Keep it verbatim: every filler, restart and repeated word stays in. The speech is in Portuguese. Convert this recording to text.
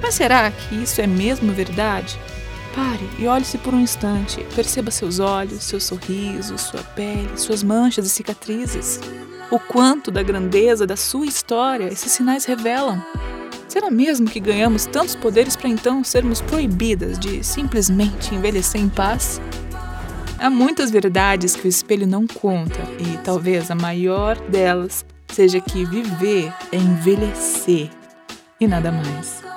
Mas será que isso é mesmo verdade? Pare e olhe-se por um instante. Perceba seus olhos, seu sorriso, sua pele, suas manchas e cicatrizes. O quanto da grandeza da sua história esses sinais revelam. Será mesmo que ganhamos tantos poderes para então sermos proibidas de simplesmente envelhecer em paz? Há muitas verdades que o espelho não conta e talvez a maior delas seja que viver é envelhecer e nada mais.